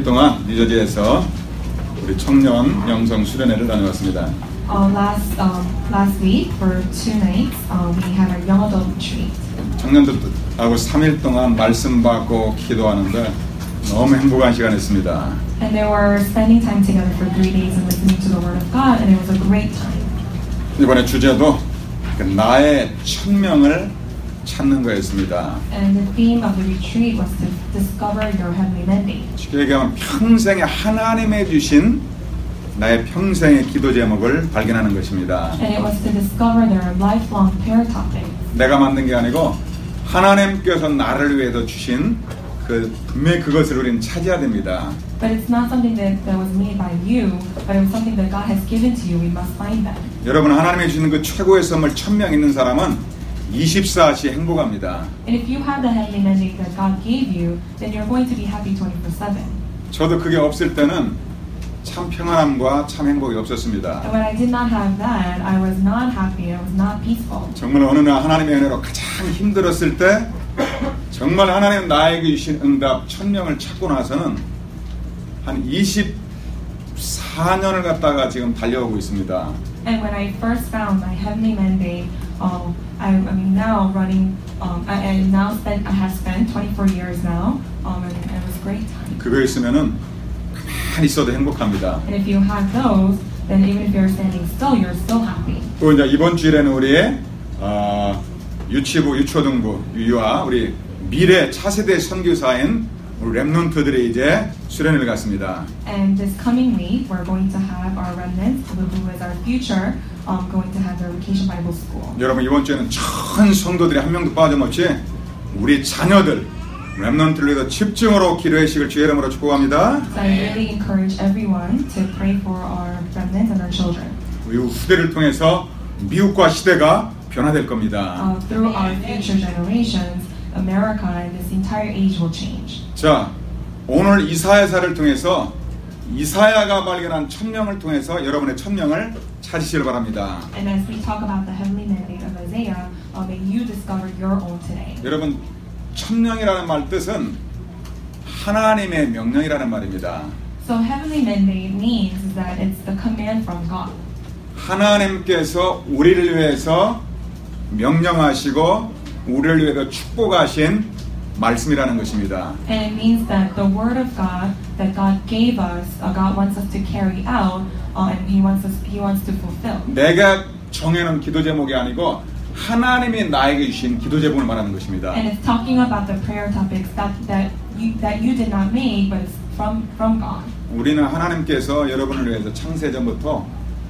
3일 동안 뉴저지에서 우리 청년 영성 수련회를 다녀왔습니다. Last week for 2 nights, we had our young adult retreat. 청년들하고 3일 동안 말씀 받고 기도하는데 너무 행복한 시간이었습니다. And they were spending time together for 3 days and listening to the Word of God, and it was a great time. 이번에 주제도 나의 천명을 찾는 거였습니다. And the theme of the retreat was to discover your heavenly mandate. 쉽게 얘기하면 평생에 하나님의 주신 나의 평생의 기도 제목을 발견하는 것입니다. And it was to discover their lifelong prayer topics. 내가 만든 게 아니고 하나님께서 나를 위해서 주신 분명히 그것을 우리는 찾아야 됩니다. But it's not something that was made by you, but it was something that God has given to you. We must find that. 여러분 하나님이 주시는 그 최고의 선물 천명 있는 사람은 24시 행복합니다. And if you have the heavenly mandate that God gave you, then you're going to be happy 24/7. 저도 그게 없을 때는 참 평안함과 참 행복이 없었습니다. And when I did not have that, I was not happy. I was not peaceful. 정말 어느 날 하나님의 은혜로 가장 힘들었을 때 정말 하나님 나에게 주신 응답 천명을 찾고 나서는 한 24년을 갖다가 지금 달려오고 있습니다. And when I first found my heavenly mandate, I'm now running. I have spent 24 years now, and it was a great time. 그거 있으면은 가만히 있어도 행복합니다. And if you have those, then even if you're standing still, you're still happy. 또 이제 이번 주일에는 우리의 유치부, 유초등부, 유유와 우리 미래 차세대 선교사인 우리 렘넌트들이 이제 수련회를 갔습니다. And this coming week, we're going to have our remnants, who is our future, going to have their Vacation Bible School. 여러분 이번 주에는 전 성도들이 한 명도 빠짐없이 우리 자녀들 렘넌트를 위해서 집중으로 기도회식을 주의 이름으로 축복합니다. So I really encourage everyone to pray for our remnants and our children. 우리 후대를 통해서 미국과 시대가 변화될 겁니다. Through our future generations, America and this entire age will change. 자, 오늘 이사야서를 통해서 이사야가 발견한 천명을 통해서 여러분의 천명을 찾으시길 바랍니다. And as we talk about the heavenly mandate of Isaiah, may you discover your own today. 여러분, 천명이라는 말 뜻은 하나님의 명령이라는 말입니다. So heavenly mandate means that it's the command from God. 하나님께서 우리를 위해서 명령하시고 우리를 위해서 축복하신 말씀이라는 것입니다. And it means that the word of God that God gave us, God wants us to carry out, and He wants to fulfill. 내가 정해놓은 기도 제목이 아니고 하나님이 나에게 주신 기도 제목을 말하는 것입니다. And it's talking about the prayer topics that you did not make, but it's from God. 우리는 하나님께서 여러분을 위해서 창세전부터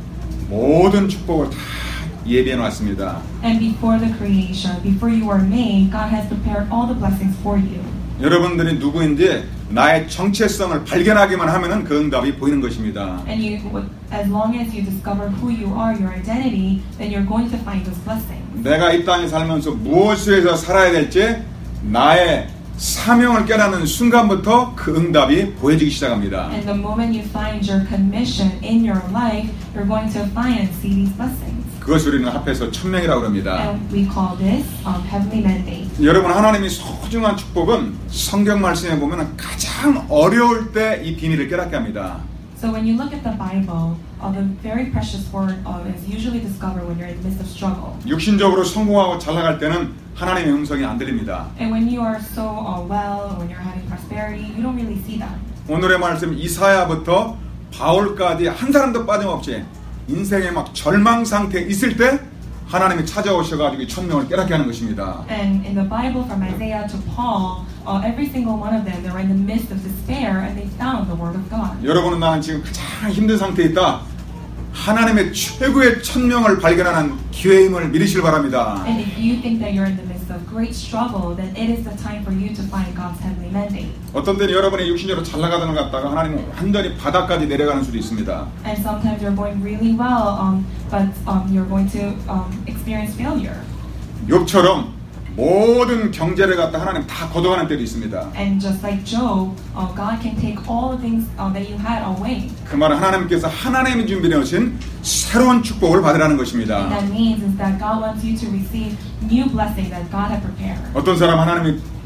모든 축복을 다 예비해 놨습니다. And before the creation, before you were made, God has prepared all the blessings for you. 여러분들이 누구인지 나의 정체성을 발견하기만 하면은 그 응답이 보이는 것입니다. And as long as you discover who you are, your identity, then you're going to find those blessings. 내가 이 땅에 살면서 무엇을 해서 살아야 될지 나의 사명을 깨닫는 순간부터 그 응답이 보여지기 시작합니다. And the moment you find your commission in your life, you're going to find and see these blessings. 그것을 우리는 합해서 천명이라고 합니다. And we call this heavenly mandate. 여러분 하나님이 소중한 축복은 성경 말씀에 보면 가장 어려울 때 이 비밀을 깨닫게 합니다. So when you look at the Bible, the very precious word is usually discovered when you're in the midst of struggle. 육신적으로 성공하고 잘 나갈 때는 하나님의 음성이 안 들립니다. And when you are so well, when you're having prosperity, you don't really see that. 오늘의 말씀 이사야부터 바울까지 한 사람도 빠짐없이 인생의 막 절망 상태에 있을 때 하나님이 찾아오셔가지고 이 천명을 깨닫게 하는 것입니다. And in the Bible, from Isaiah to Paul, every single one of them, they were in the midst of despair, and they found the Word of God. 여러분은 나는 지금 가장 힘든 상태에 있다. 하나님의 최고의 천명을 발견하는 기회임을 믿으시길 바랍니다. And if you think that you're in the midst of great struggle, then it is the time for you to find God's heavenly mandate. 어떤 때는 여러분의 육신적으로 잘 나가던 걸 갖다가 하나님은 완전히 바닥까지 내려가는 수도 있습니다. And sometimes you're going really well, but you're going to experience failure. 욥처럼 모든 경제를 갖다 하나님 다 걷어가는 때도 있습니다. And just like Job, God can take all the things that you had away. 그 말은 하나님께서 하나님이 준비해 오신 새로운 축복을 받으라는 것입니다. And that means is that God wants you to receive new blessing that God had prepared. 어떤 사람 하나님이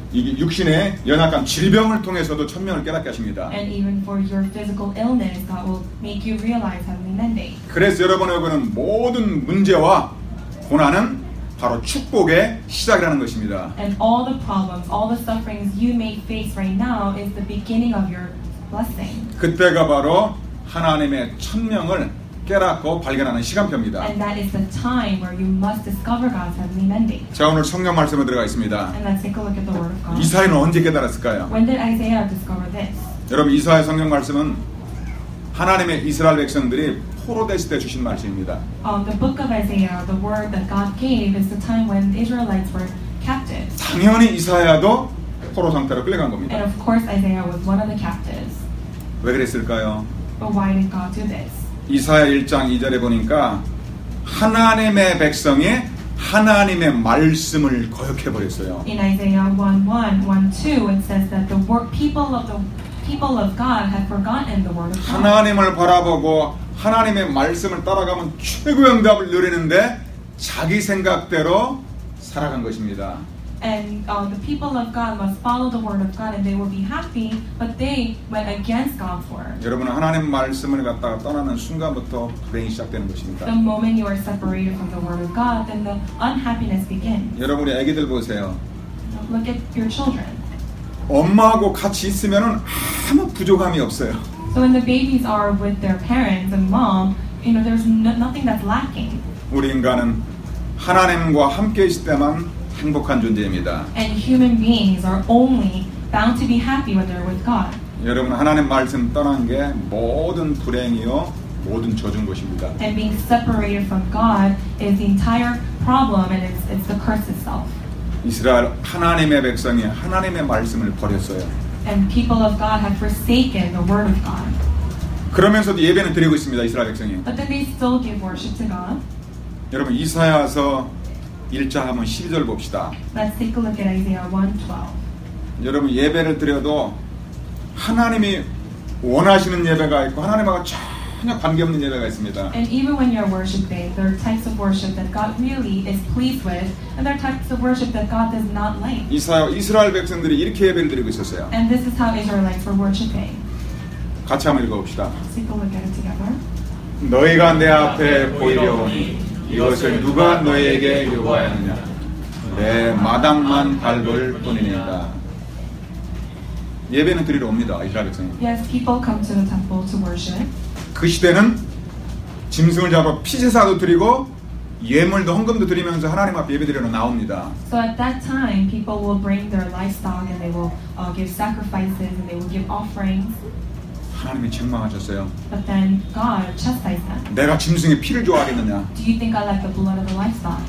이게 육신의 연약한 질병을 통해서도 천명을 깨닫게 하십니다. And even for your physical illness, God will make you realize heavenly mandate. 그래서 여러분에게는 모든 문제와 고난은 바로 축복의 시작이라는 것입니다. And all the problems, all the sufferings you may face right now is the beginning of your blessing. 그때가 바로 하나님의 천명을 깨닫고 발견하는 시간표입니다. And that is the time where you must discover God's heavenly mandate. 자, 오늘 성경 말씀에 들어가 있습니다. And let's take a look at the Word of God. 이사야는 언제 깨달았을까요? When did Isaiah discover this? 여러분, 이사야 성경 말씀은 하나님의 이스라엘 백성들이 포로됐을 때 주신 말씀입니다. The book of Isaiah, the word that God gave, is the time when the Israelites were captives. 당연히 이사야도 포로 상태로 끌려간 And 겁니다. of course, Isaiah was one of the captives. 왜 그랬을까요? But why did God do this? 이사야 1장 2절에 보니까 하나님의 백성이 하나님의 말씀을 거역해 버렸어요. In Isaiah 1:1, 1:2, it says that the people of God had forgotten the word of God. 하나님을 바라보고 하나님의 말씀을 따라가면 최고의 응답을 누리는데 자기 생각대로 살아간 것입니다. And the people of God must follow the word of God and they will be happy, but they went against God's word. 여러분은 하나님 말씀을 갖다가 떠나는 순간부터 불행이 시작되는 것입니다. The moment you are separated from the word of God, then the unhappiness begins. 여러분이 아기들 보세요. Look at your children. 엄마하고 같이 있으면 아무 부족함이 없어요. So when the babies are with their parents and mom, there's nothing that's lacking. 우리 인간은 하나님과 함께 있을 때만 행복한 존재입니다. And human beings are only bound to be happy when they're with God. 여러분, 하나님 말씀 떠난 게 모든 불행이요 모든 저주인 것입니다. And being separated from God is the entire problem, and it's the curse itself. 이스라엘 하나님의 백성이 하나님의 말씀을 버렸어요. And people of God have forsaken the word of God. 그러면서도 예배는 드리고 있습니다. 이스라엘 백성이. But then they still give worship to God. 여러분, 이사야서 1장 한번 12절 봅시다. Let's take a look at Isaiah 1:12. 여러분, 예배를 드려도 하나님이 원하시는 예배가 있고 하나님하고 전혀 관계없는 예배가 있습니다. And even when you're worshiping, there are types of worship that God really is pleased with, and there are types of worship that God does not like. 이스라엘 백성들이 이렇게 예배를 드리고 있었어요. And this is how Israelites were worshiping. 같이 한번 읽어봅시다. Let's take a look at it together. 너희가 내 앞에 보이려오니 이것을 누가 너희에게 요구하였느냐? 내 마당만 밟을 뿐이니이다. 예배는 드리러 옵니다. 이스라엘 백성이. Yes, people come to the temple to worship. 그 시대는 짐승을 잡아 피제사도 드리고 예물도 헌금도 드리면서 하나님 앞에 예배드리러 나옵니다. So at that time, people will bring their livestock and they will give sacrifices and they will give offerings. 하나님이 책망하셨어요. But then God chastised them. 내가 짐승의 피를 좋아하겠느냐? Do you think I like the blood of the livestock?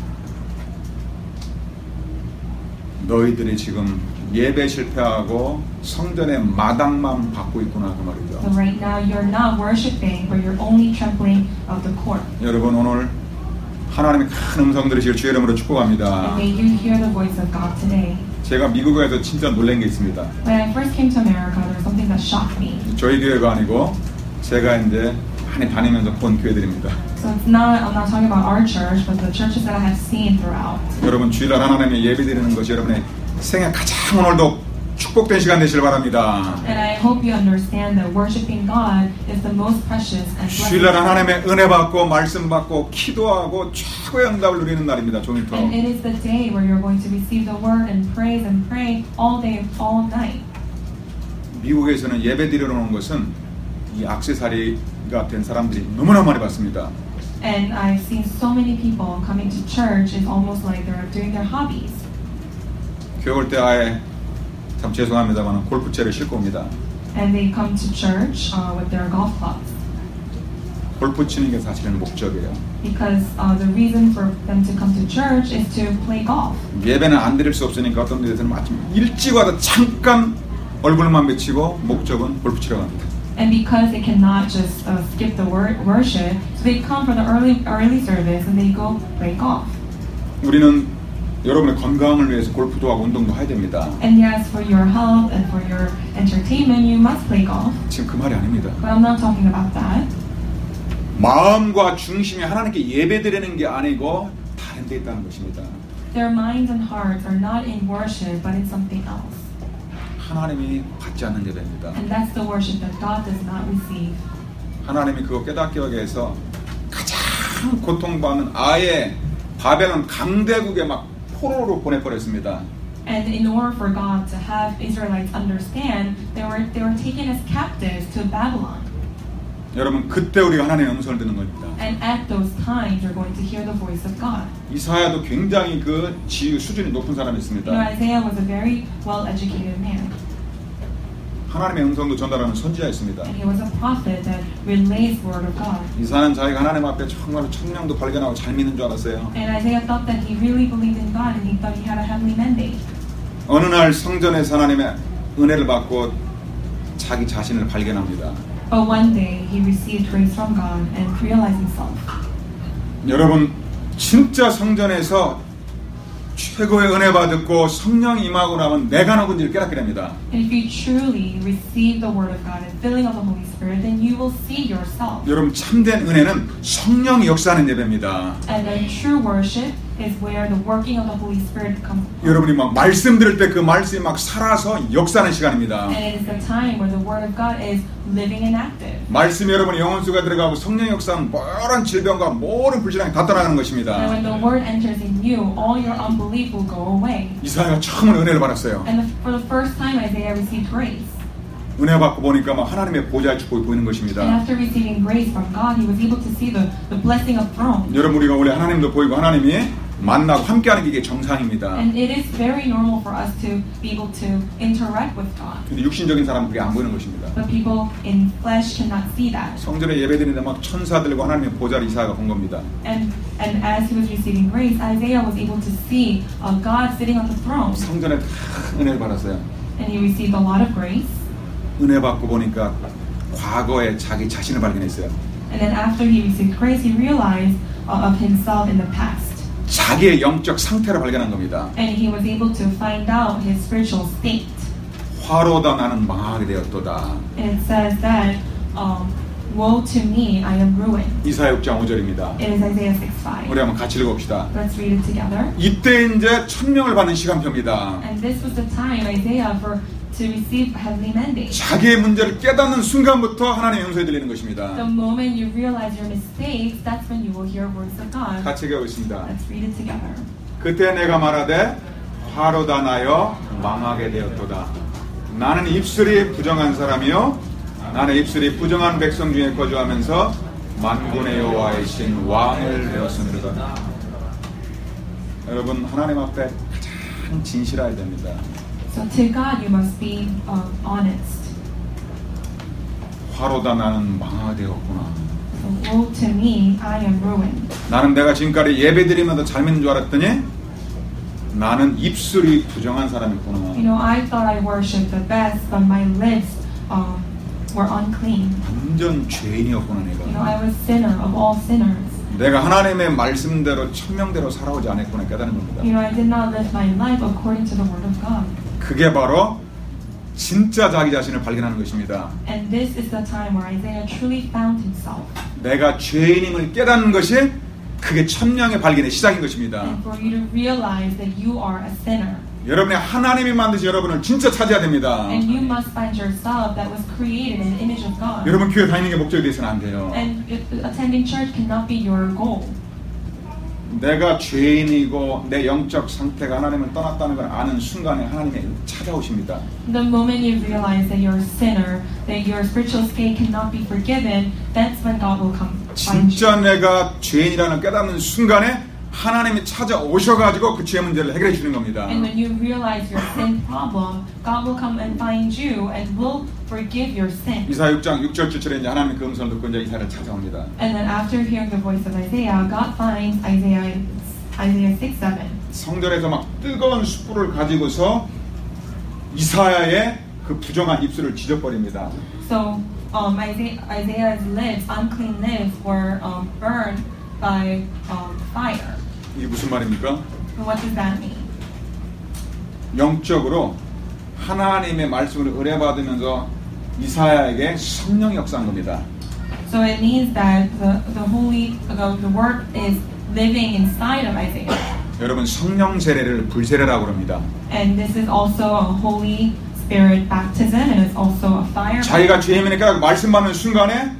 너희들이 지금 예배 실패하고 성전의 마당만 받고 있구나 그 말이죠. So right now you're not worshiping, but you're only trampling of the court. 여러분, 오늘 하나님의 큰 음성 들으시길 주의 이름으로 축복합니다. And may you hear the voice of God today. 제가 미국에서 진짜 놀란 게 있습니다. When I first came to America, there was something that shocked me. 저희 교회가 아니고 제가 이제 많이 다니면서 본 교회들입니다. So I'm not talking about our church, but the churches that I have seen throughout. 여러분, 주일날 하나님의 예배드리는 것이 여러분의 생애 가장 오늘도 축복된 시간 되시길 바랍니다. And I hope you understand that worshiping God is the most precious and 주일날 blessed. 하나님의 은혜 받고 말씀 받고 기도하고 최고의 응답을 누리는 날입니다. 종일토록. And it is the day where you're going to receive the word and pray all day, all night. 미국에서는 예배드리러 오는 것은 이 액세서리가 된 사람들이 너무나 많이 봤습니다. And I've seen so many people coming to church. It's almost like they're doing their hobbies. 교회 올 때 아예 참 죄송합니다만 골프채를 싣고 옵니다. And they come to church with their golf clubs. 골프 치는 게 사실은 목적이에요. Because the reason for them to come to church is to play golf. 예배는 안 드릴 수 없으니까 어떤 데서는 아침 일찍 와서 잠깐 얼굴만 비치고 목적은 골프 치러 갑니다. And because they cannot just skip the worship, so they come for the early service and they go play golf. 우리는 여러분의 건강을 위해서 골프도 하고 운동도 해야 됩니다. And yes, for your health and for your entertainment, you must play golf. 지금 그 말이 아닙니다. But I'm not talking about that. 마음과 중심이 하나님께 예배드리는 게 아니고 다른 데 있다는 것입니다. Their minds and hearts are not in worship, but in something else. 하나님이 받지 않는 예배입니다. And that's the worship that God does not receive. 하나님이 그거 깨닫게 하기 위해서 가장 고통받는 아예 바벨론 강대국에 막 포로로 보내버렸습니다. And in order for God to have Israelites understand, they were taken as captives to Babylon. 여러분 그때 우리가 하나님의 음성을 듣는 겁니다. And at those times, you're going to hear the voice of God. 이사야도 굉장히 그 지휘 수준이 높은 사람이었습니다. You know, Isaiah was a very well-educated man. 하나님의 음성도 전달하는 선지자였습니다. And he was a prophet that relays the word of God. 이사야는 자기가 하나님 앞에 정말 천명도 발견하고 잘 믿는 줄 알았어요. And Isaiah thought that he really believed in God and he thought he had a heavenly mandate. 어느 날 성전에서 하나님의 은혜를 받고 자기 자신을 발견합니다. But one day he received grace from God and realized himself. 여러분 진짜 성전에서 최고의 은혜 받고 성령이 임하고 나면 내가 누군지를 깨닫게 됩니다. And if you truly receive the word of God and filling of the Holy Spirit, then you will see yourself. 여러분 참된 은혜는 성령이 역사하는 예배입니다. And then true worship is where the working of the Holy Spirit comes. 여러분이 막 말씀 들을 때 그 말씀이 막 살아서 역사하는 시간입니다. And it is the time where the word of God is living and active. 말씀이 여러분의 영혼 속에 들어가고 성령의 역사는 모든 질병과 모든 불신앙이 다 떠나가는 And 것입니다. when the word enters in you, all your unbelief will go away. 이사야가 처음으로 은혜를 받았어요. And for the first time, Isaiah received grace. 은혜 받고 보니까 막 하나님의 보좌의 축복이 보이는 And 것입니다. after receiving grace from God, he was able to see the blessing of throne. 여러분 우리가 원래 하나님도 보이고 하나님이 만나고 함께하는 게 이게 정상입니다. And it is very normal for us to be able to interact with God. 근데 육신적인 사람은 그게 안 보이는 것입니다. But people in flesh cannot see that. 성전에 예배드리는데 막 천사들과 하나님의 보좌를 이사야가 본 겁니다. And as he was receiving grace, Isaiah was able to see God sitting on the throne. 성전에 다 은혜를 받았어요. And he received a lot of grace. 은혜 받고 보니까 과거에 자기 자신을 발견했어요. And then after he received grace, he realized of himself in the past. 자기의 영적 상태를 발견한 겁니다. And he was able to find out his spiritual state. 화로다 나는 망하게 되었도다. And it says that, woe to me, I am ruined. 이사야 6장 5절입니다. It is Isaiah 6:5. 우리 한번 같이 읽어봅시다. Let's read it together. 이때 이제 천명을 받는 시간표입니다. And this was the time, Isaiah, to receive heavenly mandate. 자기의 문제를 깨닫는 순간부터 하나님의 음성이 들리는 The 것입니다. moment you realize your mistakes, that's when you will hear words of God. 같이 읽어보겠습니다. Let's read it together. 그때 내가 말하되 화로다 나여 망하게 되었도다. 나는 입술이 부정한 사람이요 나는 입술이 부정한 백성 중에 거주하면서 만군의 여호와의 신 왕을 되었으므로다. 여러분 하나님 앞에 가장 진실해야 됩니다. So to God, you must be honest. 화로다 나는 망하게 되었구나. So, woe to me, I am ruined. 나는 내가 지금까지 예배드리면서 잘 믿는 줄 알았더니 나는 입술이 부정한 사람이구나. You know, I thought I worshipped the best, but my lips were unclean. 완전 죄인이었구나 You know, 내가. I was sinner of all sinners. 내가 하나님의 말씀대로 천명대로 살아오지 않았구나 깨닫는 겁니다. You know, I did not live my life according to the word of God. 그게 바로 진짜 자기 자신을 발견하는 것입니다. And this is the time where Isaiah truly found himself. 내가 죄인임을 깨닫는 것이 그게 천명의 발견의 시작인 것입니다. And for you to realize that you are a sinner. 여러분의 하나님이 만드신 여러분을 진짜 찾아야 됩니다. And you must find yourself that was created in the image of God. 여러분 교회 다니는 게 목적이 되서는 안 돼요. And attending church cannot be your goal. 내가 죄인이고 내 영적 상태가 하나님을 떠났다는 걸 아는 순간에 하나님이 찾아오십니다. The moment you realize that you're a sinner, that your spiritual state cannot be forgiven, that's when God will come find you. 진짜 내가 죄인이라는 깨닫는 순간에 하나님이 찾아오셔가지고 그 죄 문제를 해결해 주는 겁니다. And when you realize your sin problem, God will come and find you and will forgive your sin. 이사야 6장 6절 7절에 이제 하나님의 그 음성을 듣고 이제 이사야를 찾아옵니다. And then after hearing the voice of Isaiah, God finds Isaiah 6:7. 성전에서 막 뜨거운 숯불을 가지고서 이사야의 그 부정한 입술을 지져버립니다. So Isaiah's lips, unclean lips, were burned by fire. 이게 무슨 말입니까? And what does that mean? 영적으로 하나님의 말씀을 의뢰받으면서 이사야에게 성령이 역사한 겁니다. So it means that the word is living inside of Isaiah. 여러분 성령 세례를 불세례라고 합니다. And this is also a Holy Spirit baptism, and it's also a fire. 자기가 죄인이니까 말씀 받는 순간에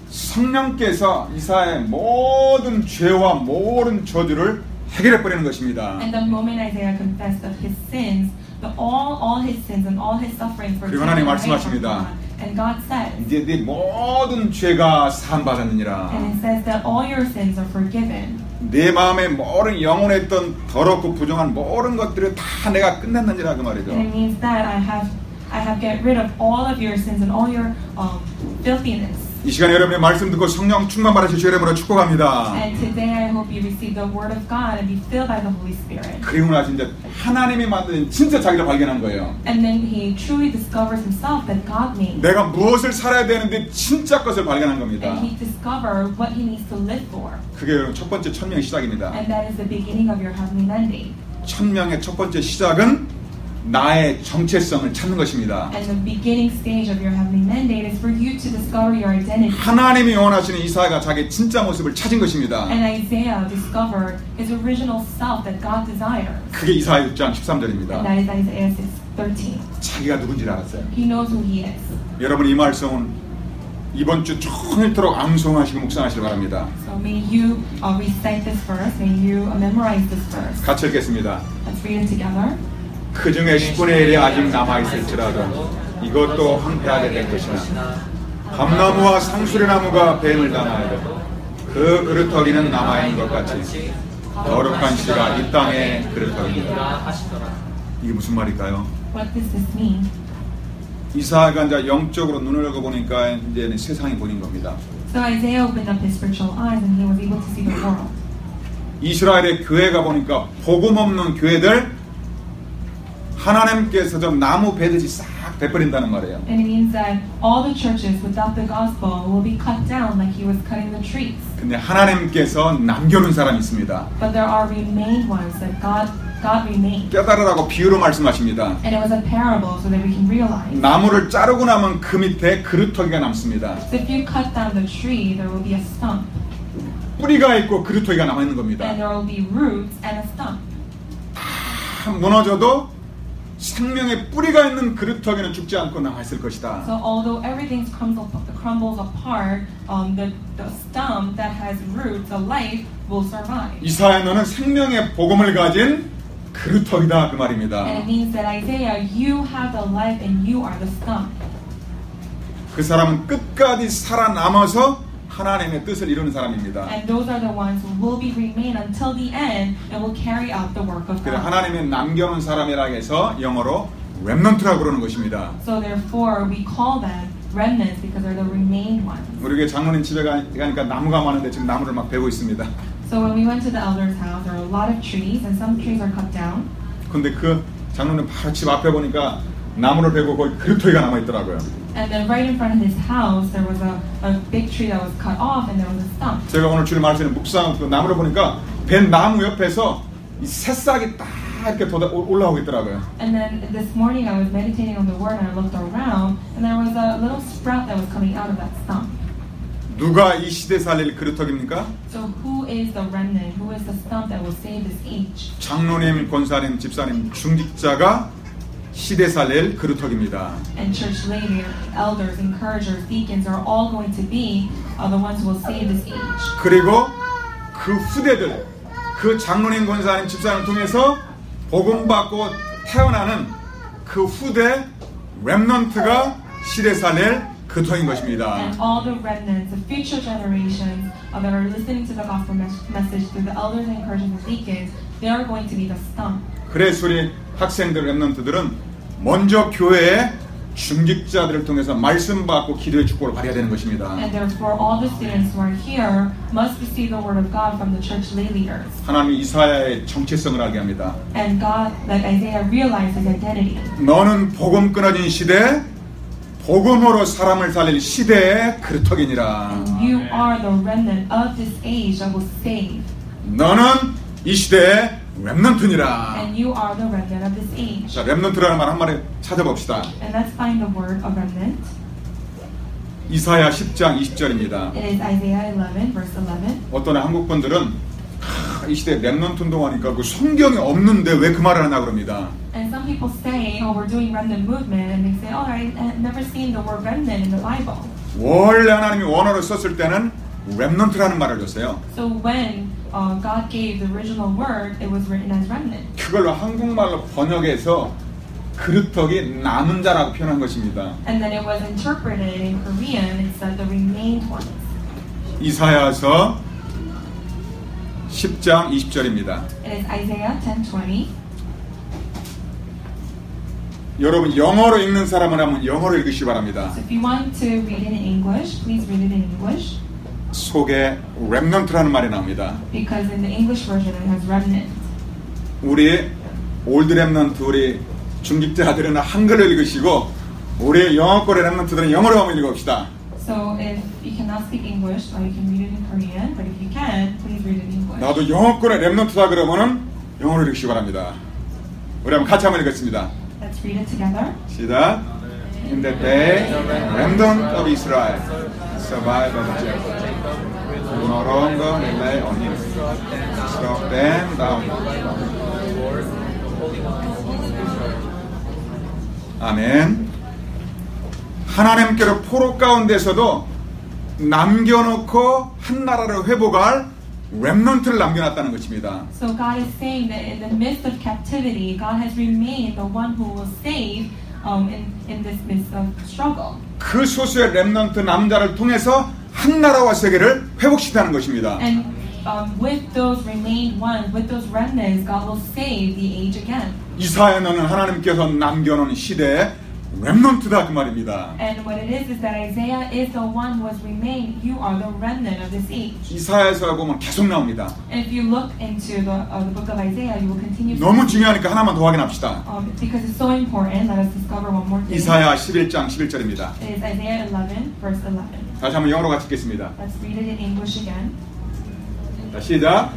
성령께서 이사야의 모든 죄와 모든 저주를 해결해 버리는 것입니다. And the moment Isaiah confessed of his sins, all his sins and all his sufferings were 그리고 taken 하나님 away from 말씀하십니다. God. And God says, 이제 네 모든 죄가 사함받았느니라. and it says that all your sins are forgiven. 내 마음에 모든 영혼에 있던 더럽고 부정한 모든 것들을 다 내가 끝냈느니라 그 말이죠. And it means that I have get rid of all of your sins and all your filthiness. 이 시간에 여러분의 말씀 듣고 성령 충만 받으실 주 여러분을 축복합니다. And today I hope you receive the word of God and be filled by the Holy Spirit. 그리고 나서 이제 하나님이 만든 진짜 자기를 발견한 거예요. And then he truly discovers himself that God made. 내가 무엇을 살아야 되는데 진짜 것을 발견한 겁니다. And he discovered what he needs to live for. 그게 여러분 첫 번째 천명의 시작입니다. And that is the beginning of your heavenly mandate. 천명의 첫 번째 시작은 나의 정체성을 찾는 것입니다. And the beginning stage of your heavenly mandate is for you to discover your identity. 하나님이 원하시는 이사야가 자기의 진짜 모습을 찾은 것입니다. And Isaiah discovered his original self that God desires. 그게 이사야 6장 And 13절입니다. that is Isaiah 13. 자기가 누군지를 알았어요. He knows who he is. 여러분 이 말씀은 이번 주 종일토록 암송하시고 묵상하시기 바랍니다. So may you recite this verse. May you memorize this verse. 같이 읽겠습니다. Let's read it together. 그 중에 10분의 1이 아직 남아있을지라도 이것도 황폐하게 될 것이나 밤나무와 상수리나무가 뱀을 당하여도 그 그루터기는 남아있는 것 같이 거룩한 씨가 이 땅의 그루터기입니다. 이게 무슨 말일까요? What does this mean? 이사야가 이제 영적으로 눈을 열어보니까 이제는 세상이 보인 겁니다. So Isaiah opened up his spiritual eyes and he was able to see the world. 이스라엘의 교회가 보니까 복음 없는 교회들 하나님께서 좀 나무 베듯이 싹 베버린다는 말이에요. And it means that all the churches without the gospel will be cut down like he was cutting the trees. 근데 하나님께서 남겨놓은 사람이 있습니다. But there are remained ones that God remained. 깨달으라고 비유로 말씀하십니다. And it was a parable so that we can realize. 나무를 자르고 나면 그 밑에 그루터기가 남습니다. So if you cut down the tree, there will be a stump. 뿌리가 있고 그루터기가 남아있는 겁니다. And there will be roots and a stump. 다 무너져도 생명의 뿌리가 있는 그루터기는 죽지 않고 남아있을 것이다. So although everything crumbles apart, the stump that has roots, the life, will survive. 이사야 너는 생명의 복음을 가진 그루터기다 그 말입니다. And it means that Isaiah, you have the life and you are the stump. 그 사람은 끝까지 살아남아서 하나님의 뜻을 이루는 사람입니다. And those are the ones who will be remain until the end and will carry out the work of 그래서 God. 하나님의 남겨놓은 사람이라 해서 영어로 렘넌트라고 그러는 것입니다. So therefore we call them remnants because they're the remained ones. 우리 교회 장로님 집에 가니까 나무가 많은데 지금 나무를 막 베고 있습니다. So when we went to the elder's house, there are a lot of trees and some trees are cut down. 근데 그 장로님 바로 집 앞에 보니까 나무를 베고 거기 그루터기가 남아있더라고요. And then right in front of his house, there was a big tree that was cut off and there was a stump. 제가 오늘 주일 말씀에 묵상 그 나무를 보니까 벤 나무 옆에서 이 새싹이 딱 이렇게 올라오고 있더라고요. And then this morning I was meditating on the word and I looked around and there was a little sprout that was coming out of that stump. 누가 이 시대 살릴 그루터기입니까? So who is the remnant? Who is the stump that will save this age? 장로님, 권사님, 집사님, 중직자가 시대 살릴 그루터기입니다. And church leaders, elders, encouragers, deacons are all going to be the ones who will save this age. 그리고 그 후대들, 그 장로님, 권사님, 집사님을 통해서 복음 받고 태어나는 그 후대 렘넌트가 시대 살릴 그루터기인 것입니다. And all the remnants, the future generations that are listening to the gospel message through the elders, encouragers, and deacons, they are going to be the stump. 그래서 우리 학생들 렘넌트들은 먼저 교회의 중직자들을 통해서 말씀 받고 기도의 축복을 받아야 되는 것입니다. And therefore all the students who are here must receive the word of God from the church lay leaders. 하나님이 이사야의 정체성을 알게 합니다. And God, let Isaiah realize his identity. 너는 복음 끊어진 시대, 복음으로 사람을 살릴 시대의 그루터기니라. And you are the remnant of this age that will save. 너는 이 시대의 렘넌트니라. And you are the remnant of this age. 자, 렘넌트라는 말 한 마리 찾아봅시다. And let's find the word of remnant. 이사야 10장 20절입니다. It is Isaiah 11, verse 11. 어떤 한국 분들은 이 시대에 렘넌트 운동하니까 그 성경에 없는데 왜 그 말을 하나 그럽니다. And some people say, oh, we're doing remnant movement, and they say, oh, I've never seen the word remnant in the Bible. 원래 하나님이 원어로 썼을 때는 렘넌트라는 말을 줬어요. So when God gave the original word, it was written as remnant. 그걸로 한국말로 번역해서 그루터기 남은 자라고 표현한 것입니다. And then it was interpreted in Korean, it said the remained ones. 이사야서 10장 20절입니다. It is Isaiah 10:20. 여러분 영어로 읽는 사람은 한번 영어로 읽으시기 바랍니다. So if you want to read it in English, please read it in English. 속에 렘넌트라는 말이 나옵니다. Because in the English version it has remnant. 우리 올드 렘넌트 우리 중직자들은 한글로 읽으시고 우리 영어권의 렘넌트들은 영어로 한번 읽어봅시다. So if you cannot speak English, you can read it in Korean. But if you can, please read it in English. 나도 영어권의 렘넌트다 그러면은 영어로 읽으시기 바랍니다. 우리 한번 같이 한번 읽겠습니다. Let's read it together. 시작. In that day, remnant of Israel survived of Jacob. No longer rely on him. Struck them down. 아멘. 하나님께로 포로 가운데서도 남겨놓고 한 나라를 회복할 렘넌트를 남겨놨다는 것입니다. So God is saying that in the midst of captivity, God has remained the one who will save in this midst of struggle. 그 소수의 렘넌트 남자를 통해서 한 나라와 세계를 회복시키는 것입니다. And with those remained ones, with those remnants, God will save the age again. 이사야는 하나님께서 남겨놓은 시대의 렘넌트다 그 말입니다. And what it is that Isaiah is the one who has remained. You are the remnant of this age. 이사야에서 보면 계속 나옵니다. And if you look into the book of Isaiah, you will continue. 너무 중요하니까 하나만 더 확인합시다. Because it's so important, let us discover one more thing. 이사야 11장 11절입니다. It is Isaiah 11, verse 11. 다시 한번 영어로 같이 읽겠습니다. Let's read it in English again. 자, 시작.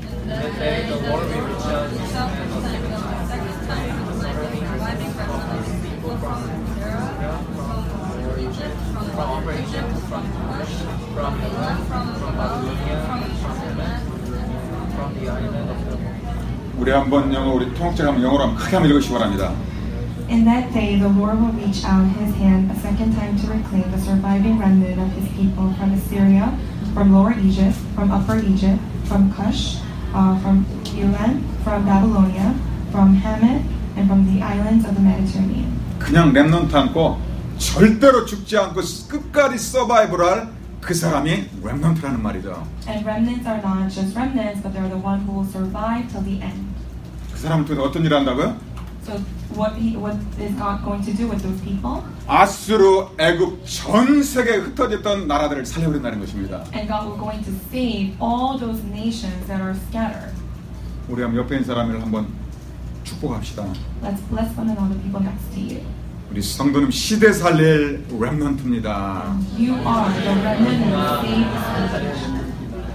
우리 한번 영어 우리 통역자가 한번 영어로 한번 크게 한번 읽으시기 바랍니다. In that day, the Lord will reach out His hand a second time to reclaim the surviving remnant of His people from Assyria, from Lower Egypt, from Upper Egypt, from Cush, from Elam, from Babylonia, from Hamath, and from the islands of the Mediterranean. 그냥 렘넌트 않고 절대로 죽지 않고 끝까지 서바이벌할 그 사람이 렘넌트라는 말이죠. And remnants are not just remnants, but they're the one who will survive till the end. 그 사람을 통해 어떤 일을 한다고요? So what is God going to do with those people? 아수르, 애굽 전 세계에 흩어졌던 나라들을 살려버린다는 것입니다. And God will going to save all those nations that are scattered. 우리 한번 옆에 있는 사람을 한번 축복합시다. Let's bless one another, people next to you. 우리 성도는 시대 살릴 렘넌트입니다. You are the remnant who will save this age.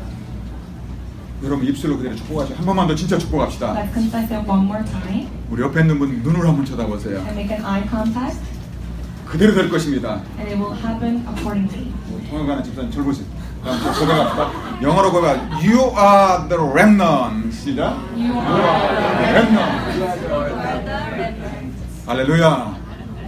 여러분 입술로 그대로 축복하시죠. 한 번만 더 진짜 축복합시다. Let's confess it one more time 우리 옆에 있는 분 눈으로 한번 쳐다보세요. and make an eye contact, 그대로 될 것입니다. and it will happen accordingly. 통역하는 집사님 절 보세요. 다음 저 고백합시다. 영어로 고백. You are the remnant. 시작. You are the remnant. 할렐루야.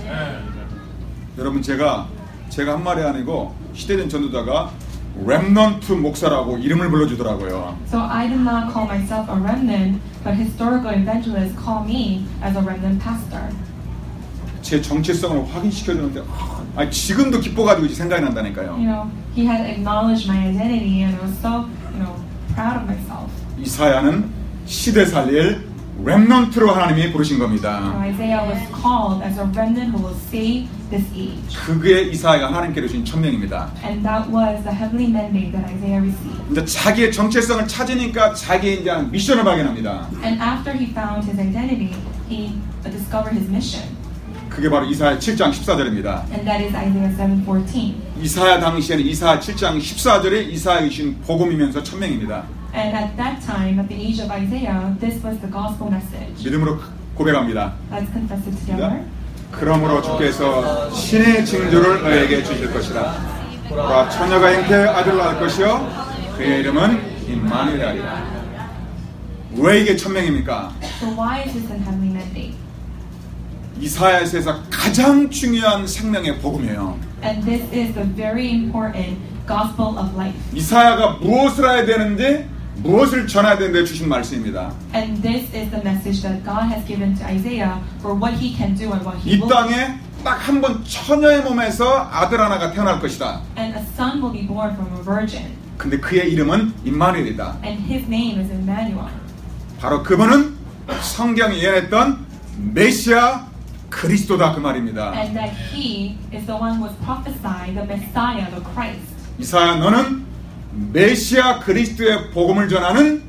여러분 제가 한 말이 아니고 시대된 전도자가 렘넌트 목사라고 이름을 불러주더라고요. So I did not call myself a remnant, but historical evangelists call me as a remnant pastor. 제 정체성을 확인시켜주는데 지금도 기뻐가지고 생각이 난다니까요. You know, he had acknowledged my identity, and I was so, proud of myself. 이사야는 시대 살릴 렘넌트로 하나님이 부르신 겁니다. So Isaiah was called as a remnant who will save this age. 그게 이사야가 하나님께로 주신 천명입니다. And that was the heavenly mandate that Isaiah received. 이제 자기의 정체성을 찾으니까 자기의 이제 미션을 발견합니다. And after he found his identity, he discovered his mission. 그게 바로 이사야 7장 14절입니다. And that is Isaiah 7:14. 이사야 당시에는 이사야 7장 14절이 이사야가 주신 복음이면서 천명입니다. And at that time, at the age of Isaiah, this was the gospel message. 믿음으로 고백합니다. Let's confess it together. 그러므로 주께서 신의 징조를 너에게 주실 것이라. 보라 처녀가 잉태해 아들을 낳을 것이요 그의 이름은 임마누엘이라. 왜 이게 천명입니까? So why is this an heavenly mandate? 이사야서에서 가장 중요한 생명의 복음이에요. And this is the very important gospel of life. 이사야가 무엇을 해야 되는지, 무엇을 전해야 되는데 주신 말씀입니다. And this is the message that God has given to Isaiah for what he can do and what he 이 will do. 땅에 딱 한 번 처녀의 몸에서 아들 하나가 태어날 것이다. And a son will be born from a virgin. 근데 그의 이름은 임마누엘이다. And his name is Emmanuel. 바로 그분은 성경이 예언했던 메시아 그리스도다 그 말입니다. And that he is the one who was prophesied, the Messiah, the Christ. 이사야 너는 메시아 그리스도의 복음을 전하는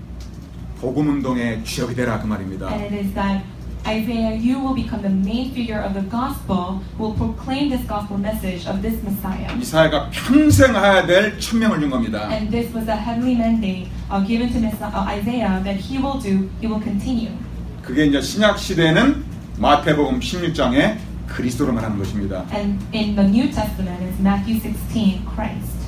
복음운동의 주역이 되라 그 말입니다. And it is that Isaiah, you will become the main figure of the gospel, will proclaim this gospel message of this Messiah. 이사야가 평생 해야 될 천명을 준 겁니다. And this was a heavenly mandate given to Isaiah that he will do, he will continue. 그게 이제 신약 시대에는 마태복음 16장에 그리스도로 말하는 것입니다. And in the New Testament, it's Matthew 16, Christ.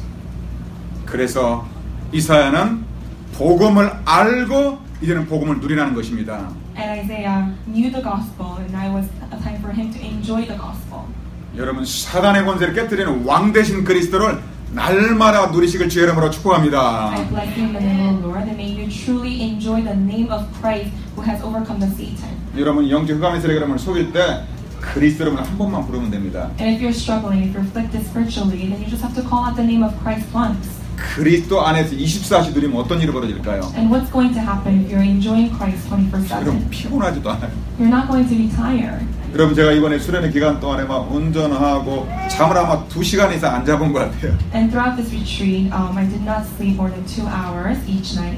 그래서 이사야는 복음을 알고 이제는 복음을 누리라는 것입니다. And Isaiah knew the gospel, and now was a time for him to enjoy the gospel. 여러분 사단의 권세를 깨뜨리는 왕 되신 그리스도를 날마다 누리시길 주의 이름으로 축복합니다. I bless you in the name of the Lord, and may you truly enjoy the name of Christ who has overcome the Satan. 여러분 영적 흑암의 세력을 속일 때 그리스도 여러분 한 번만 부르면 됩니다. And if you're struggling, if you're afflicted spiritually, then you just have to call out the name of Christ once. 그리스도 안에서 24시 누리면 어떤 일이 벌어질까요? And what's going to happen if you're enjoying Christ 여러분 24/7? 피곤하지도 않아요. You're not going to be tired. 여러분 제가 이번에 수련회 기간 동안에 막 운전하고 잠을 아마 2시간 이상 안 잡은 것 같아요. And throughout this retreat, I did not sleep more than 2 hours each night.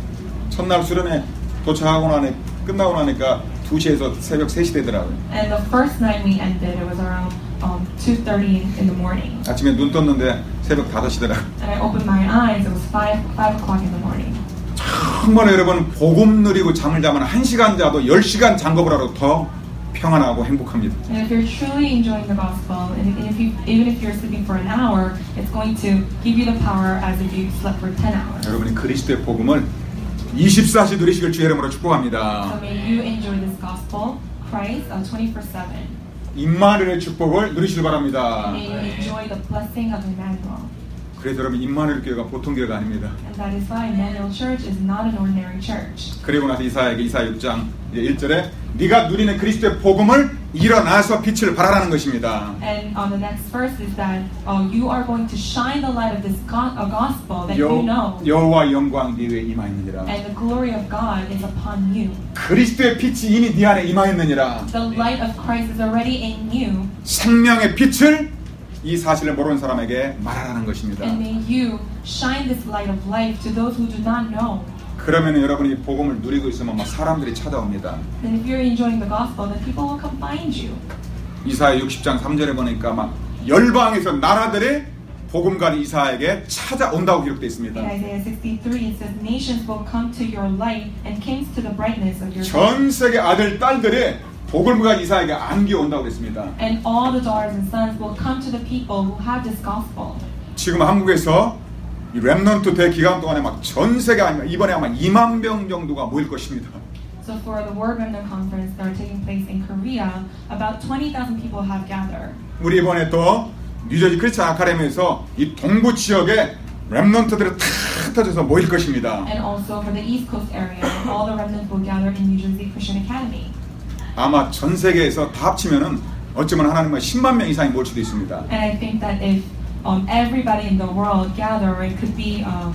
첫날 수련회 도착하고 나니 끝나고 나니까 2시에서 새벽 3시 되더라고요. And the first night we ended, it was around 2:30 in the morning. 아침에 눈 떴는데 새벽 5시더라고요. And I opened my eyes, it was 5 o'clock in the morning. 정말 여러분 복음 누리고 잠을 자면 1시간 자도 10시간 잔 것보다도 더 평안하고 행복합니다. And if you're truly enjoying the gospel, and even if you're sleeping for an hour, it's going to give you the power as if you slept for 10 hours. 여러분이 그리스도의 복음을 24시 누리시길 주의 이름으로 So 축복합니다. may you enjoy this gospel, Christ, 24/7. 임마누엘의 축복을 누리시길 바랍니다. May you enjoy the blessing of Emmanuel. 그래서 여러분 임마누엘 교회가 보통 교회가 아닙니다. And that is why Emmanuel Church is not an ordinary church. 그리고 나서 이사야에게 이사야 6장 1절에 네가 누리는 그리스도의 복음을 일어나서 빛을 발하라는 것입니다. And on the next verse is that you are going to shine the light of this gospel that you know. 여호와 영광 네 위에 임하였느니라. And the glory of God is upon you. 그리스도의 빛이 이미 네 안에 임하였느니라. The light of Christ is already in you. 생명의 빛을 이 사실을 모르는 사람에게 말하라는 것입니다. And may you shine this light of life to those who do not know. 그러면 여러분이 복음을 누리고 있으면 막 사람들이 찾아옵니다. And if you're enjoying the gospel, then people will come find you. 이사야 60장 3절에 보니까 막 열방에서 나라들이 복음가리 이사야에게 찾아온다고 기록되어 있습니다. In Isaiah 63, it says, nations will come to your light and kings to the brightness of your 전 세계 아들 딸들이 복음가 이사야에게 안겨온다고 그랬습니다. And all the daughters and sons will come to the people who have this gospel. 지금 한국에서 이 렘넌트 대 기간 동안에 막 전 세계 아니면 이번에 아마 2만 명 정도가 모일 것입니다. So for the Word Remnant Conference that are taking place in Korea, about 20,000 people have gathered. 우리 이번에 또 뉴저지 크리스천 아카데미에서 이 동부 지역에 렘넌트들이 다 흩어져서 모일 것입니다. And also for the East Coast area, all the remnants will gather in New Jersey Christian Academy. 아마 전 세계에서 다 합치면은 어쩌면 하나님은 10만 명 이상이 모일 수도 있습니다. And I think that if everybody in the world gather, it could be 100,000.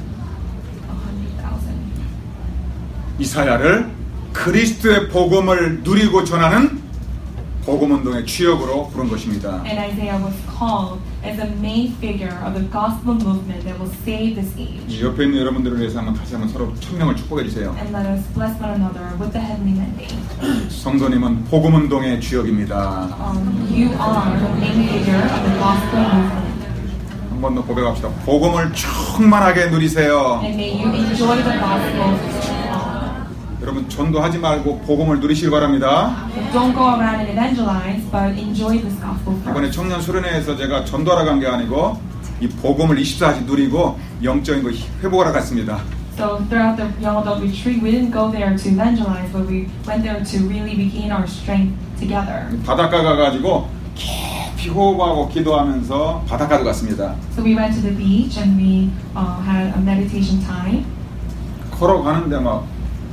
이사야를 그리스도의 복음을 누리고 전하는 복음운동의 주역으로 부른 것입니다. And Isaiah was called as a main figure of the gospel movement that will save this age. 옆에 있는 여러분들을 위해서 다시 한번 서로 천명을 축복해 주세요. And let us bless one another with the heavenly mandate. 성도님은 복음운동의 주역입니다. You are the main figure of the gospel movement. 한 번 더 고백합시다. 복음을 충만하게 누리세요. And may you enjoy the gospel. 여러분 전도하지 말고 복음을 누리시기 바랍니다. Don't go around and evangelize, but enjoy this gospel 이번에 first. 청년 수련회에서 제가 전도하러 간 게 아니고 이 복음을 24시 누리고 영적인 거 회복하러 갔습니다. So throughout the young adult retreat, we didn't go there to evangelize, but we went there to really regain our strength together. 바닷가 가가지고 깊이 호흡하고 기도하면서 바닷가로 갔습니다. So we went to the beach and we had a meditation time. 걸어가는데 막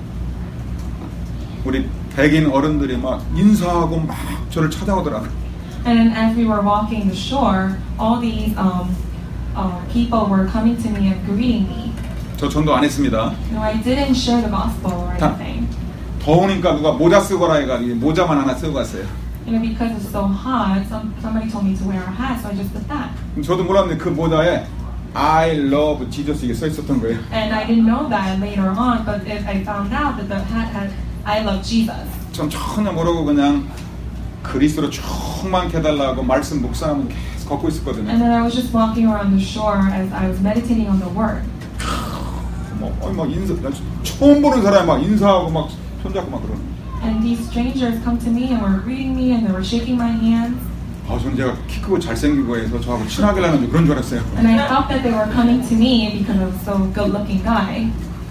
우리 백인 어른들이 막 인사하고 막 저를 찾아오더라고요. And then as we were walking the shore, all these people were coming to me and greeting me. 저 전도 안 했습니다. You know, I didn't share the gospel or anything. 더우니까 누가 모자 쓰고 라 해가지고 모자만 하나 쓰고 갔어요. You know, because it's so hot, somebody told me to wear a hat, so I just did that. 저도 몰랐는데 그 모자에 I love Jesus 이게 써 있었던 거예요. And I didn't know that later on, but I found out that the hat had I love Jesus. 전 전혀 모르고 그냥 그리스도로 충만케 해달라고 말씀 묵상하면 계속 걷고 있었거든요. And then I was just walking around the shore as I was meditating on the word. 막 인사, 처음 보는 사람이 막 인사하고 막 손잡고 막 그러는. And these strangers come to me and were greeting me and they were shaking my hands. 저는 제가 키 크고 잘생기고 해서 저하고 친하게 하는 그런 줄 알았어요. And I thought that they were coming to me because I was so good-looking guy.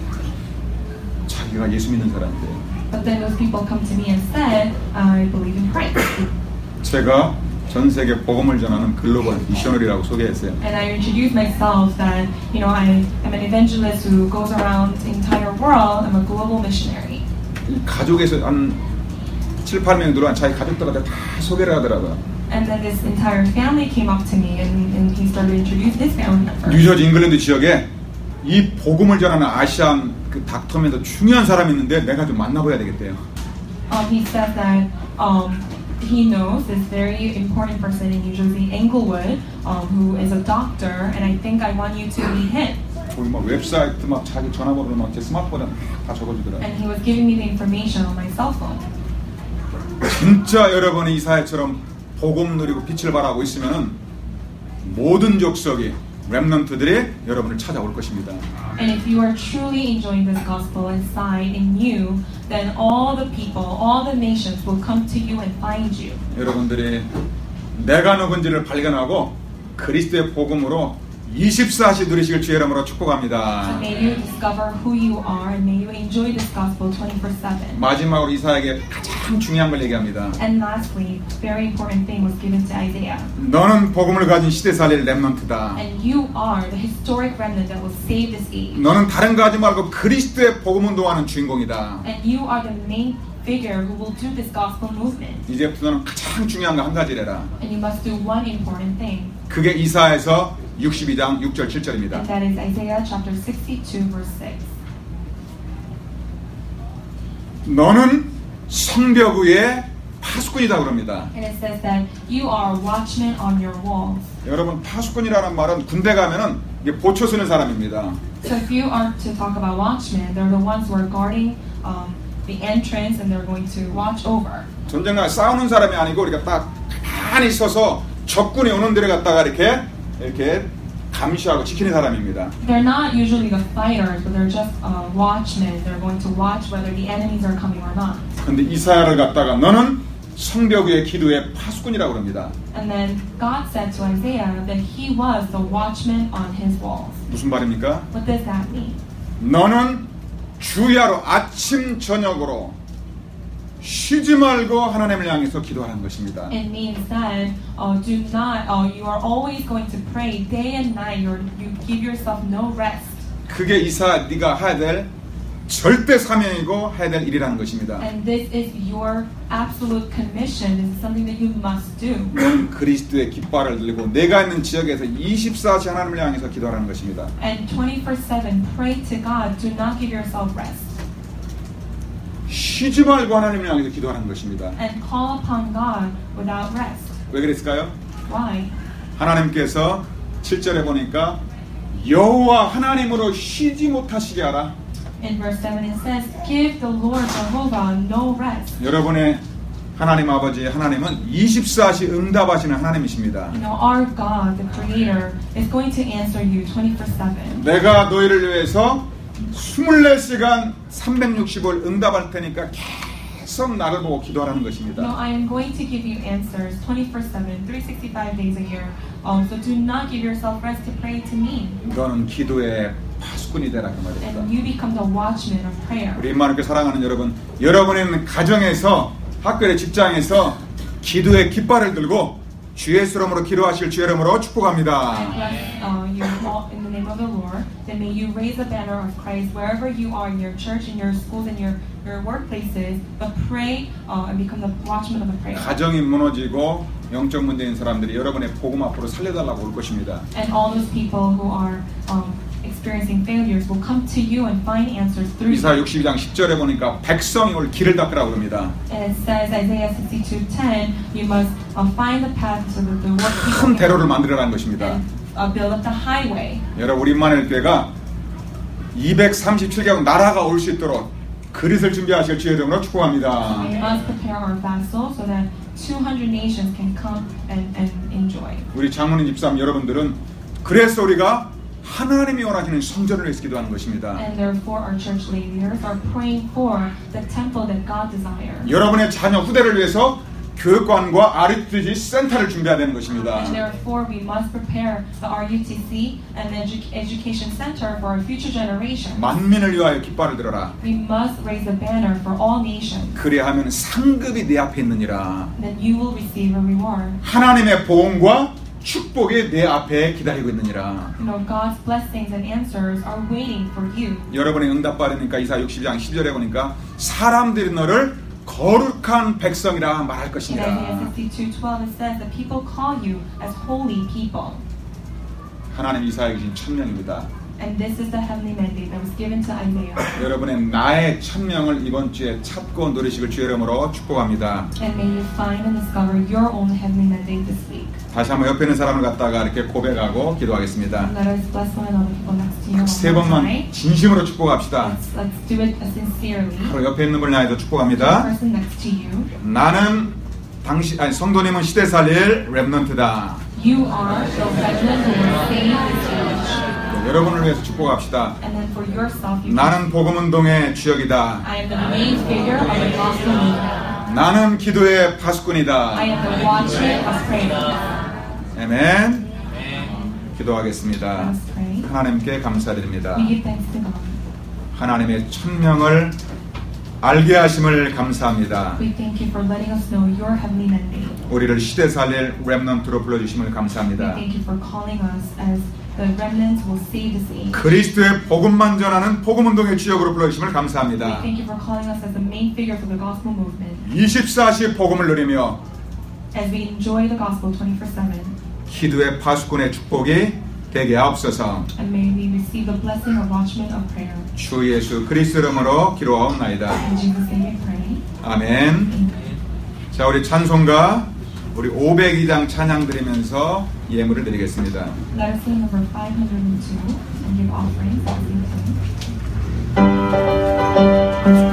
자기가 예수 믿는 사람인데. But then those people come to me and said, I believe in Christ. 제가 전 세계 복음을 전하는 글로벌 미셔너리라고 소개했어요. And I introduced myself that, you know, I am an evangelist who goes around the entire world. I'm a global missionary. 가족에서 한 7, 8명이 들어온 자기 가족들한테 다 소개를 하더라고요. And then this entire family came up to me and he started to introduce his family members. 뉴저지 잉글랜드 지역에 이 복음을 전하는 아시안 그 닥터면서 중요한 사람이 있는데 내가 좀 만나봐야 되겠대요. He said that he knows this very important person in New Jersey, Englewood, who is a doctor, and I think I want you to meet him. 거기 막 웹사이트 막 자기 전화번호를 막 제 스마트폰에 다 적어주더라고요. And he was giving me the information on my cell phone. 진짜 여러분이 이사야처럼 복음 누리고 빛을 발하고 있으면은 모든 족속이 렘넌트들이 여러분을 찾아올 것입니다. And if you are truly enjoying this gospel inside in you, then all the people, all the nations will come to you and find you. 여러분들이 내가 누군지를 발견하고 그리스도의 복음으로 24시 누리시길 주의 이름으로 축복합니다. May you discover who you are and may you enjoy this gospel 24/7. 마지막으로 이사야에게 가장 중요한 걸 얘기합니다. And lastly, very important thing was given to Isaiah. 너는 복음을 가진 시대 살릴 렘넌트다. And you are the historic remnant that will save this age. 너는 다른 거 하지 말고 그리스도의 복음 운동하는 주인공이다. And you are the main figure who will do this gospel movement. 이제부터 너는 가장 중요한 거 한 가지래라. And you must do one important thing. 그게 이사야에서 62장 6절 7절입니다. And that is Isaiah chapter 62 verse 6. 너는 성벽 위에 파수꾼이다 그럽니다. And it says that you are watchmen on your walls. 여러분 파수꾼이라는 말은 군대 가면은 이게 보초 서는 사람입니다. So if you are to talk about watchmen, they're the ones who are guarding the entrance and they're going to watch over. 전쟁 날 싸우는 사람이 아니고 우리가 딱 가만히 있어서 적군이 오는 데를 갖다가 이렇게 감시하고 지키는 사람입니다. They're not usually the fighters, but they're just watchmen. They're going to watch whether the enemies are coming or not. 근데 이사야를 갖다가 너는 성벽 위의 기도의 파수꾼이라고 합니다. And then God said to Isaiah that he was the watchman on his walls. 무슨 말입니까? What does that mean? 너는 주야로 아침 저녁으로 쉬지 말고 하나님을 향해서 기도하는 것입니다. It means that you are always going to pray day and night. You give yourself no rest. 그게 이사야 네가 해야 될 절대 사명이고 해야 될 일이라는 것입니다. And this is your absolute commission. This is something that you must do. 넌 그리스도의 깃발을 들고 내가 있는 지역에서 24시 하나님을 향해서 기도하는 것입니다. And 24/7 pray to God. Do not give yourself rest. 쉬지 말고 하나님을 향해서 기도하는 것입니다. And call upon God without rest. 왜 그랬을까요? Why? 하나님께서 7절에 보니까 여호와 하나님으로 쉬지 못하시게 하라. In verse 7 it says, give the Lord Jehovah no rest. 여러분의 하나님 아버지 하나님은 24시 응답하시는 하나님이십니다. You know, our God, the Creator, is going to answer you 24/7. 내가 너희를 위해서 24시간 365일 응답할 테니까 계속 나를 보고 기도하라는 것입니다. No, I am going to give you answers 24/7, 365 days a year. So do not give yourself rest to pray to me. 너는 기도의 파수꾼 파수꾼이 되라 그 말입니다. And you become the watchman of prayer. 우리 임마누엘 사랑하는 여러분, 여러분은 가정에서, 학교의 직장에서 기도의 깃발을 들고 주 예수 이름으로 기도하실 주 이름으로 축복합니다. I bless you all in the name of the Lord. Then may you raise the banner of Christ wherever you are, in your church, in your schools, in your workplaces. But pray and become the watchman of the prayer. 가정이 무너지고 영적 문제인 사람들이 여러분의 복음 앞으로 살려달라고 올 것입니다. And all those people who are experiencing failures will come to you and find answers through 이사야 you. 62장 10절에 보니까 백성이 올 길을 닦으라고 합니다. And it says, Isaiah 62:10, you must find the path so that the work 큰 people 대로를 만들어라는 것입니다. and build up the highway. 여러분, 우리 임마누엘 교회가 237개국 나라가 올 수 있도록 그릇을 준비하실 주의 이름으로 축복합니다. We must prepare our vessel so that 200 nations can come and enjoy. 우리 장로님 집사님 여러분들은 그래서 우리가 하나님이 원하시는 성전을 위해서 기도하는 것입니다. And therefore our church leaders are praying for the temple that God desires. 여러분의 자녀 후대를 위해서 교육관과 RUTC 센터를 준비해야 되는 것입니다. And therefore we must prepare the RUTC and the education center for our future generations. 만민을 위하여 깃발을 들어라. We must raise the banner for all nations. 그리하면 상급이 내 앞에 있느니라. Then you will receive a reward. 하나님의 보응과 축복이 내 앞에 기다리고 있느니라. You know, God's blessings and answers are waiting for you. 여러분의 응답 받으니까 이사야 62장 10절에 보니까 사람들이 너를 거룩한 백성이라 말할 In 것이니라. Isaiah 62:12 it says that people call you as holy people. 하나님 이사야에게 주신 천명입니다. And this is the heavenly mandate that was given to Isaiah. 여러분의 나의 천명을 이번 주에 찾고 누리시길 주의 이름으로 축복합니다. And may you find and discover your own heavenly mandate this week. 다시 한번 옆에 있는 사람을 갖다가 이렇게 고백하고 기도하겠습니다. Let us bless one another, people next to you. 세 one more 번만 time. 진심으로 축복합시다. Let's do it sincerely. 바로 옆에 있는 분을 향해서 The 축복합니다. person next to you. 나는 성도님은 시대 살릴 랩넌트다. You are the remnant who will save this age. 여러분을 위해서 축복합시다. And then for yourself, you 나는 복음운동의 주역이다. I am the main figure of the gospel movement. 나는 기도의 파수꾼이다. I am the watchman of prayer. 아멘. Let 기도하겠습니다. us pray. 하나님께 감사드립니다. We give thanks to God. 하나님의 천명을 알게 하심을 감사합니다. We thank you for letting us know your heavenly mandate. 우리를 시대 살릴 랩넌트로 불러주심을 We 감사합니다. thank you for calling us as the remnant who will save this age. 그리스도의 복음만 전하는 복음운동의 주역으로 불러주심을 We 감사합니다. thank you for calling us as the main figure for the gospel movement. 24시 복음을 누리며 As we enjoy the gospel 24/7, 기도의 파수꾼의 축복이 되게 하옵소서. and may we receive the blessing of watchmen of prayer. 주 예수 그리스도 이름으로 기도하옵나이다. In Jesus' name we pray. 아멘. Amen. 자, 우리 찬송가 우리 502장 찬양 드리면서 예물을 드리겠습니다. Let us sing number 502 and give offerings as we pray.